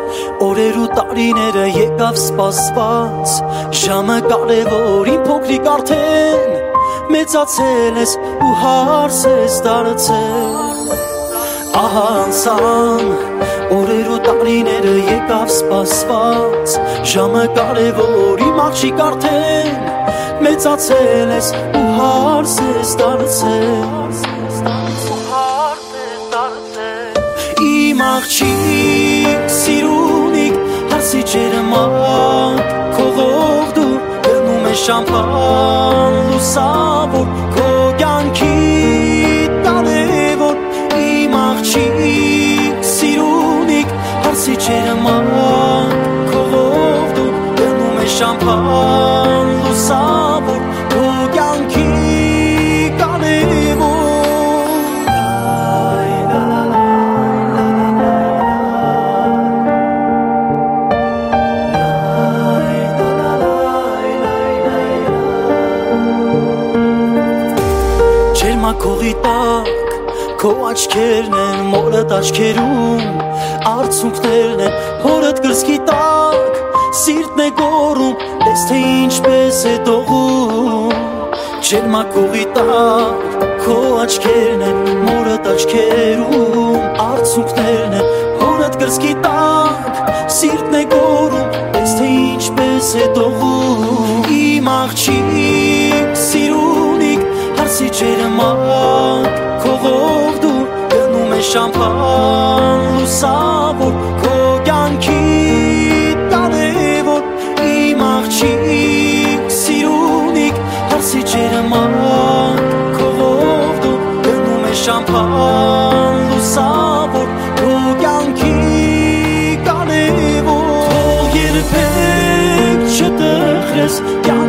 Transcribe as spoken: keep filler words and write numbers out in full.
Օրեր ու տարիները եկավ սպասված Ժամը կարևոր իմ փոքրիկ արդեն Մեծացել ես ու հարս ես դարձել Ահա անցան Օրեր ու տարիները եկավ սպասված Ժամը կարևոր իմ աղջիկ արդեն Մեծացել ես ու հարս ես դարձել Իմ աղջիկ սիրունիկ հարսի ջերմակ Քողով դու գնում ես շամփան լուսավոր Քո կյանքի կարևոր Իմ աղջիկ սիրունիկ հարսի ջերմակ Քողով դու գնում ես շամփան լուսավոր Քո կյանքի կարևոր Քողի տակ, քո աչքերն են մորդ աչքերում Արցունքներն են հորդ կրծքի տակ Սիրտն է գոռում, տես թե ինչպես է դողում Ջերմակողի տակ, քո աչքերն են մորդ աչքերում Արցունքներն են հորդ կրծքի տակ Սիրտն է գոռում, տես թե ինչպես է դողում Իմ աղջիկ սիրունիկ Հարսի ջերմակ Քողով դու գնում ես շամփան լուսավոր Քո կյանքի կարևոր Իմ աղջիկ սիրունիկ Հարսի ջերմակ Քողով դու գնում ես շամփան լուսավոր Քո կյանքի կարևոր Թող երբեք չտխրես